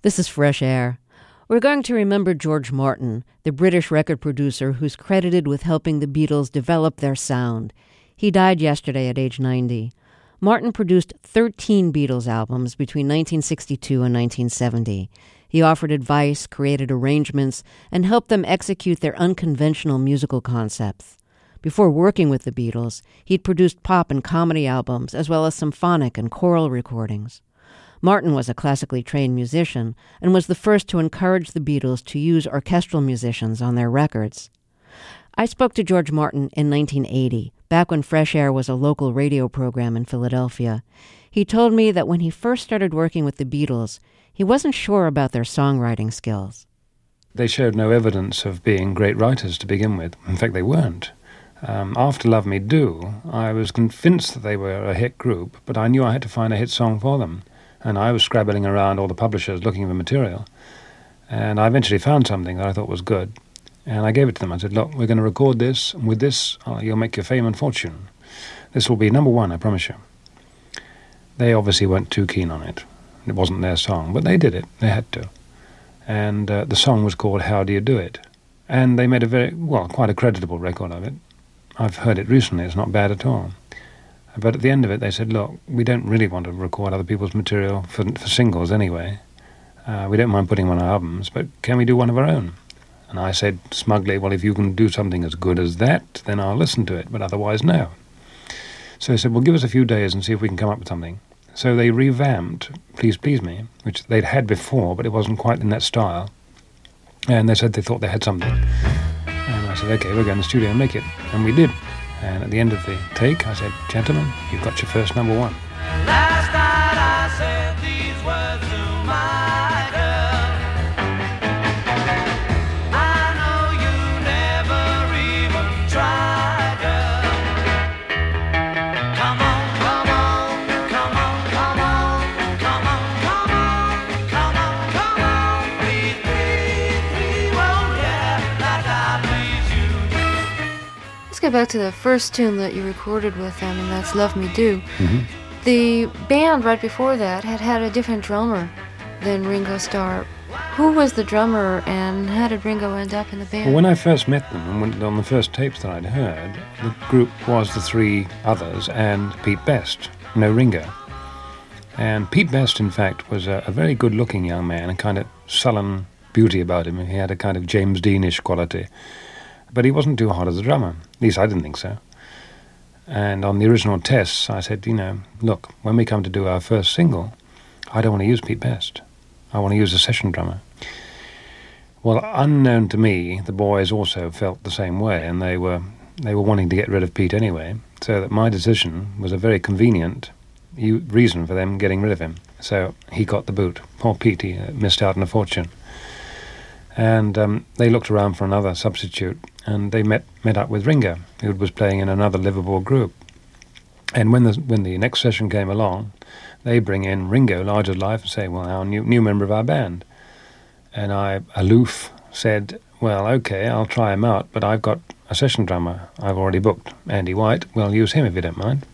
This is Fresh Air. We're going to remember George Martin, the British record producer who's credited with helping the Beatles develop their sound. He died yesterday at age 90. Martin produced 13 Beatles albums between 1962 and 1970. He offered advice, created arrangements, and helped them execute their unconventional musical concepts. Before working with the Beatles, he'd produced pop and comedy albums, as well as symphonic and choral recordings. Martin was a classically trained musician and was the first to encourage the Beatles to use orchestral musicians on their records. I spoke to George Martin in 1980, back when Fresh Air was a local radio program in Philadelphia. He told me that when he first started working with the Beatles, he wasn't sure about their songwriting skills. They showed no evidence of being great writers to begin with. In fact, they weren't. After Love Me Do, I was convinced that they were a hit group, but I knew I had to find a hit song for them. And I was scrabbling around all the publishers looking for material. And I eventually found something that I thought was good. And I gave it to them. I said, look, we're going to record this. And with this, you'll make your fame and fortune. This will be number one, I promise you. They obviously weren't too keen on it. It wasn't their song, but they did it. They had to. And the song was called How Do You Do It? And they made quite a creditable record of it. I've heard it recently. It's not bad at all. But at the end of it, they said, look, we don't really want to record other people's material for singles anyway. We don't mind putting one on albums, but can we do one of our own? And I said smugly, well, if you can do something as good as that, then I'll listen to it, but otherwise, no. So they said, well, give us a few days and see if we can come up with something. So they revamped Please Please Me, which they'd had before, but it wasn't quite in that style. And they said they thought they had something. And I said, okay, we'll go in the studio and make it. And we did. And at the end of the take, I said, gentlemen, you've got your first number one. Last night I said these words to my girl. I know you never even tried, girl. Come on, come on, come on, come on, come on, come on, come on, come on. Please, please, please, oh yeah, like I please you. Let's get back to the first tune that you recorded with them, and that's Love Me Do. Mm-hmm. The band right before that had a different drummer than Ringo Starr. Who was the drummer, and how did Ringo end up in the band? Well, when I first met them, and on the first tapes that I'd heard, the group was the three others and Pete Best, no Ringo. And Pete Best, in fact, was a very good-looking young man, a kind of sullen beauty about him. He had a kind of James Dean-ish quality. But he wasn't too hot as a drummer. At least I didn't think so. And on the original tests, I said, look, when we come to do our first single, I don't want to use Pete Best. I want to use a session drummer. Well, unknown to me, the boys also felt the same way, and they were wanting to get rid of Pete anyway, so that my decision was a very convenient reason for them getting rid of him. So he got the boot. Poor Pete, he missed out on a fortune. And they looked around for another substitute, and they met up with Ringo, who was playing in another Liverpool group. And when the next session came along, they bring in Ringo, larger than life, and say, well, our new member of our band. And I, aloof, said, well, okay, I'll try him out, but I've got a session drummer I've already booked, Andy White. We'll use him if you don't mind.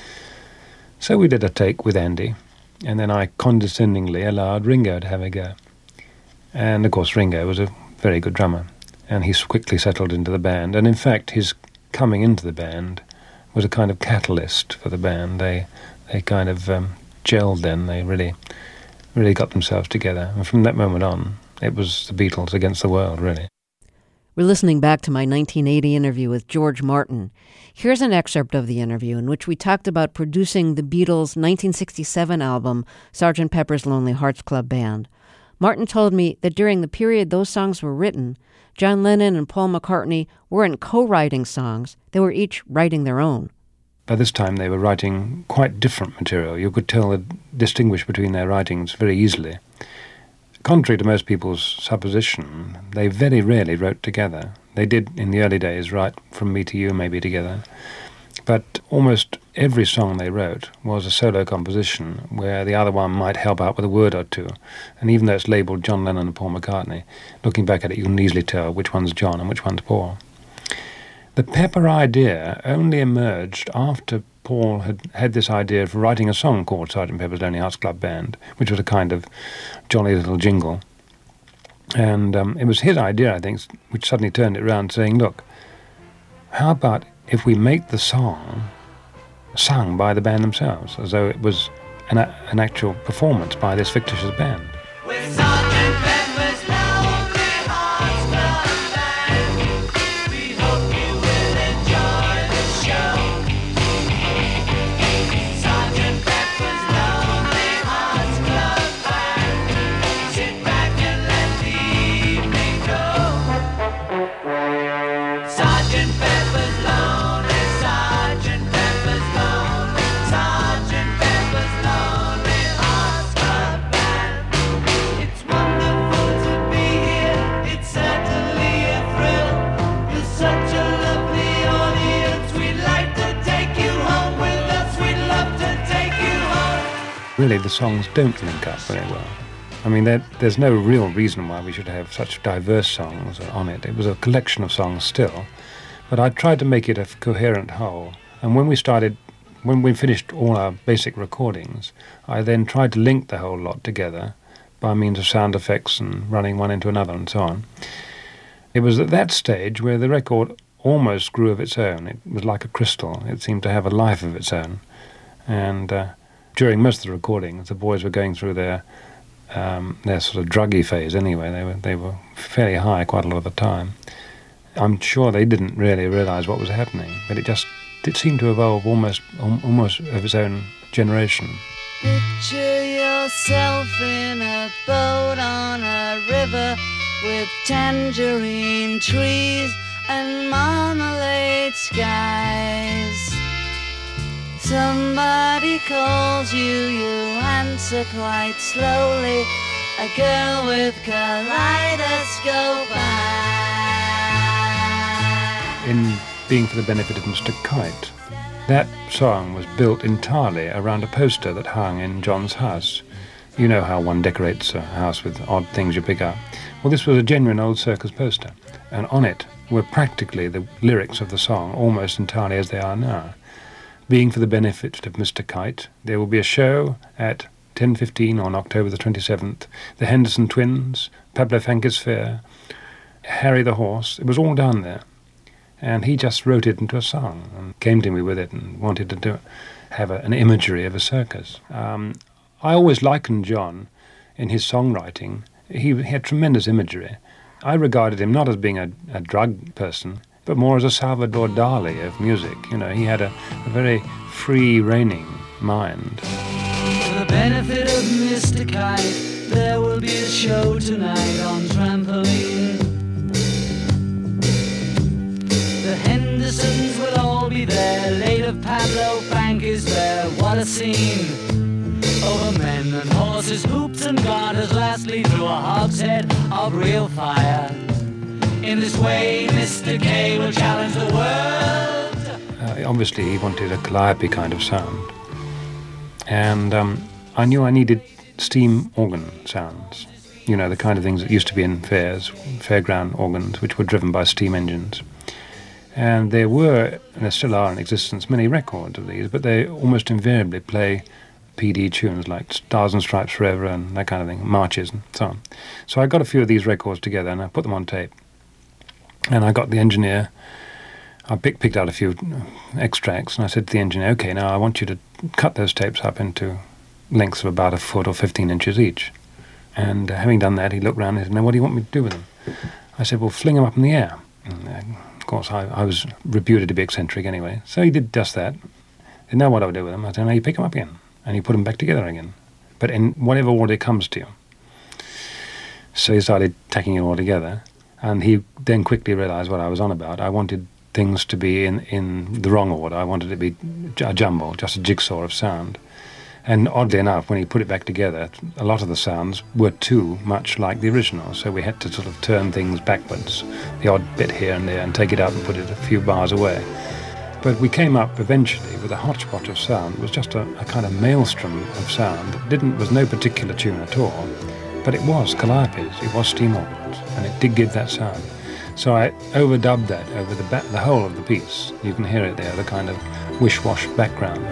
So we did a take with Andy, and then I condescendingly allowed Ringo to have a go. And, of course, Ringo was a very good drummer, and he quickly settled into the band. And, in fact, his coming into the band was a kind of catalyst for the band. They kind of gelled then. They really got themselves together. And from that moment on, it was the Beatles against the world, really. We're listening back to my 1980 interview with George Martin. Here's an excerpt of the interview in which we talked about producing the Beatles' 1967 album, Sgt. Pepper's Lonely Hearts Club Band. Martin told me that during the period those songs were written, John Lennon and Paul McCartney weren't co-writing songs. They were each writing their own. By this time, they were writing quite different material. You could distinguish between their writings very easily. Contrary to most people's supposition, they very rarely wrote together. They did, in the early days, write From Me to You maybe together. But almost every song they wrote was a solo composition where the other one might help out with a word or two. And even though it's labelled John Lennon and Paul McCartney, looking back at it, you can easily tell which one's John and which one's Paul. The Pepper idea only emerged after Paul had this idea of writing a song called Sgt. Pepper's Lonely Hearts Club Band, which was a kind of jolly little jingle. And it was his idea, I think, which suddenly turned it around, saying, look, how about if we make the song sung by the band themselves, as though it was an actual performance by this fictitious band. With Sgt. Pepper's Lonely Hearts Club Band, we hope you will enjoy the show. Sgt. Pepper's Lonely Hearts Club Band, sit back and let the evening go. Sgt. Pepper's Lonely, Sgt. Pepper's Lonely, Sgt. Pepper's Lonely Hearts Club Band. It's wonderful to be here, it's certainly a thrill. You're such a lovely audience, we'd like to take you home with us, we'd love to take you home. Really, the songs don't link up very well. I mean, there's no real reason why we should have such diverse songs on it. It was a collection of songs still, but I tried to make it a coherent whole. And when we finished all our basic recordings, I then tried to link the whole lot together by means of sound effects and running one into another and so on. It was at that stage where the record almost grew of its own. It was like a crystal. It seemed to have a life of its own. And during most of the recordings, the boys were going through their sort of druggy phase anyway. They were fairly high quite a lot of the time. I'm sure they didn't really realise what was happening, but it seemed to evolve almost of its own generation. Picture yourself in a boat on a river with tangerine trees and marmalade skies. Somebody calls you, you answer quite slowly. A girl with kaleidoscope eyes. In Being for the Benefit of Mr. Kite, that song was built entirely around a poster that hung in John's house. You know how one decorates a house with odd things you pick up. Well, this was a genuine old circus poster, and on it were practically the lyrics of the song, almost entirely as they are now. Being for the benefit of Mr. Kite, there will be a show at 10:15 on October the 27th, the Henderson Twins, Pablo Fanke's Fair, Harry the Horse. It was all down there. And he just wrote it into a song and came to me with it and wanted to have an imagery of a circus. I always likened John in his songwriting. He had tremendous imagery. I regarded him not as being a drug person, but more as a Salvador Dali of music. You know, he had a very free-reigning mind. For the benefit of Mr. Kite, there will be a show tonight on trampoline. The Hendersons will all be there, late of Pablo Frank is there. What a scene! Over men and horses, hoops and garters, lastly through a hogshead of real fire. In this way, Mr. K will challenge the world. Obviously, he wanted a calliope kind of sound. And I knew I needed steam organ sounds. You know, the kind of things that used to be in fairs, fairground organs, which were driven by steam engines. And there were, and there still are in existence, many records of these, but they almost invariably play PD tunes like Stars and Stripes Forever and that kind of thing, marches and so on. So I got a few of these records together and I put them on tape. And I got the engineer, I picked out a few extracts, and I said to the engineer, okay, now I want you to cut those tapes up into lengths of about a foot or 15 inches each. And having done that, he looked around and said, now what do you want me to do with them? I said, well, fling them up in the air. And, of course, I was reputed to be eccentric anyway, so he did just that. Didn't know what I would do with them. I said, now you pick them up again, and you put them back together again, but in whatever order it comes to you. So he started tacking it all together. And he then quickly realized what I was on about. I wanted things to be in the wrong order. I wanted it to be a jumble, just a jigsaw of sound. And oddly enough, when he put it back together, a lot of the sounds were too much like the original. So we had to sort of turn things backwards, the odd bit here and there, and take it up and put it a few bars away. But we came up eventually with a hodgepodge of sound. It was just a kind of maelstrom of sound that was no particular tune at all. But it was calliopes, it was steam organs, and it did give that sound. So I overdubbed that over the whole of the piece. You can hear it there, the kind of wish-wash background.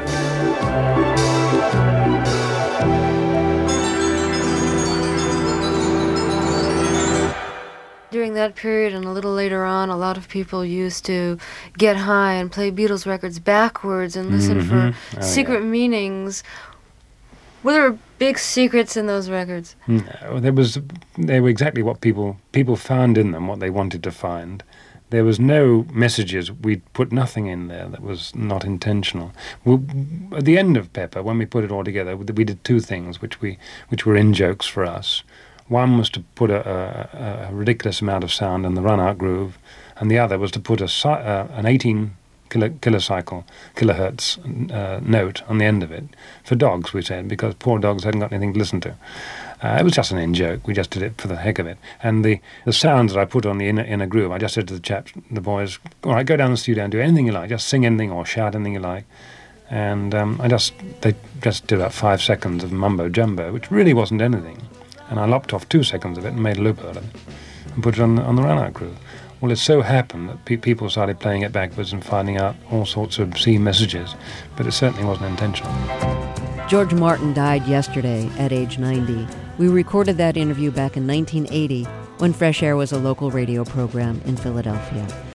During that period and a little later on, a lot of people used to get high and play Beatles records backwards and listen for secret meanings. Were there big secrets in those records? No, they were exactly what people found in them, what they wanted to find. There was no messages. We'd put nothing in there that was not intentional. At the end of Pepper, when we put it all together, we did two things which were in-jokes for us. One was to put a ridiculous amount of sound in the run-out groove, and the other was to put an 18 kilohertz note on the end of it for dogs, we said, because poor dogs hadn't got anything to listen to. It was just an in-joke. We just did it for the heck of it. And the sounds that I put on the inner groove, I just said to the chaps, the boys, all right, go down the studio and do anything you like. Just sing anything or shout anything you like. And they just did about 5 seconds of mumbo-jumbo, which really wasn't anything. And I lopped off 2 seconds of it and made a loop out of it and put it on the run-out groove. Well, it so happened that people started playing it backwards and finding out all sorts of obscene messages, but it certainly wasn't intentional. George Martin died yesterday at age 90. We recorded that interview back in 1980 when Fresh Air was a local radio program in Philadelphia.